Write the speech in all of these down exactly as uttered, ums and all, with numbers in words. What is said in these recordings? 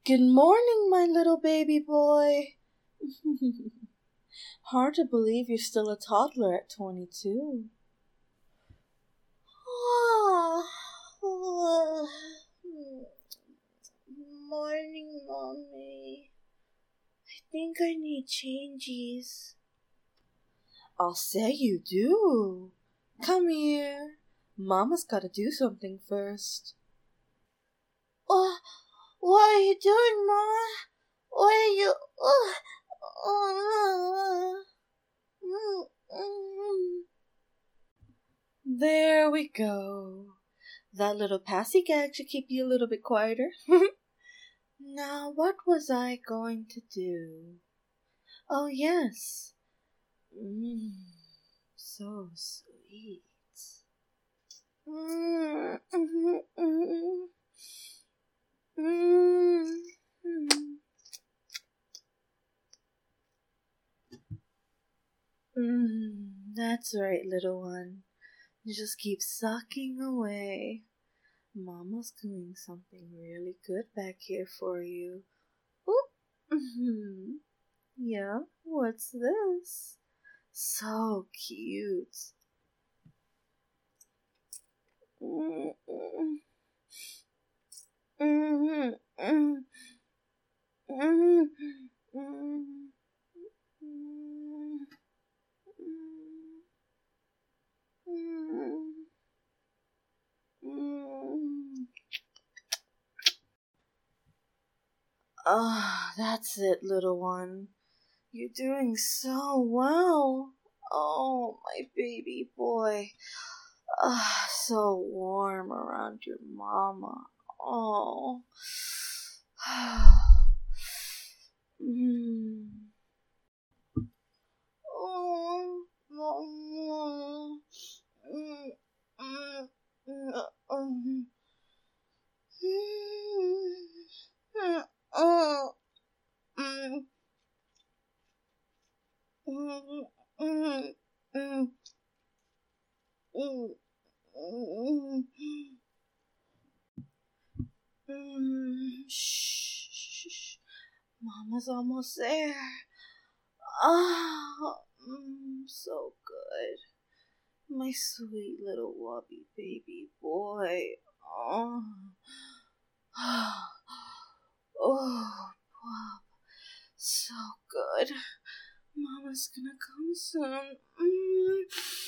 Good morning, my little baby boy. Hard to believe you're still a toddler at twenty-two. Morning, Mommy. I think I need changes. I'll say you do. Come here. Mama's gotta do something first. What, what are you doing, Mama? What are you... Oh, oh, oh, oh. There we go. That little passy gag should keep you a little bit quieter. Now, what was I going to do? Oh, yes. Mmm, so sweet. Mmm, mm, mm, mm, mm. Mm, that's right, little one. You just keep sucking away. Mama's doing something really good back here for you. Oh, mm-hmm. Yeah, what's this? So cute. Mm-hmm. Mm-hmm. Mm-hmm. Ah, that's it, little one. You're doing so well. Oh, my baby boy. Ah, so warm around your mama. Oh. mm. Oh, mama. Mm, mm, mm, um. Mm, oh, mm, mm, mm, mm, mm, mm, mm. Shh, shh, shh. Mama's almost there. Ah, mm, so good. My sweet little wubby baby boy. Oh, oh, wow, so good. Mama's gonna come soon. Mm.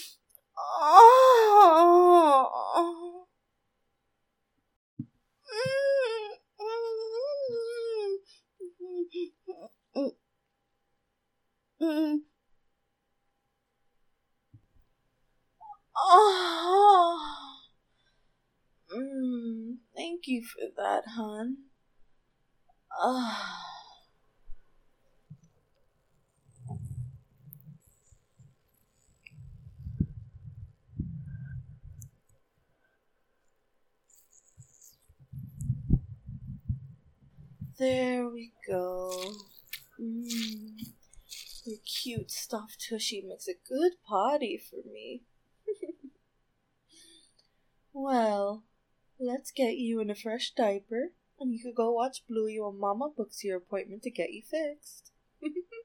Oh. Mm. Mm. Oh. Mm. Thank you for that, hon. Ah. There we go. Mm. Your cute stuffed tushy makes a good potty for me. Well, let's get you in a fresh diaper, and you could go watch Bluey while Mama books your appointment to get you fixed.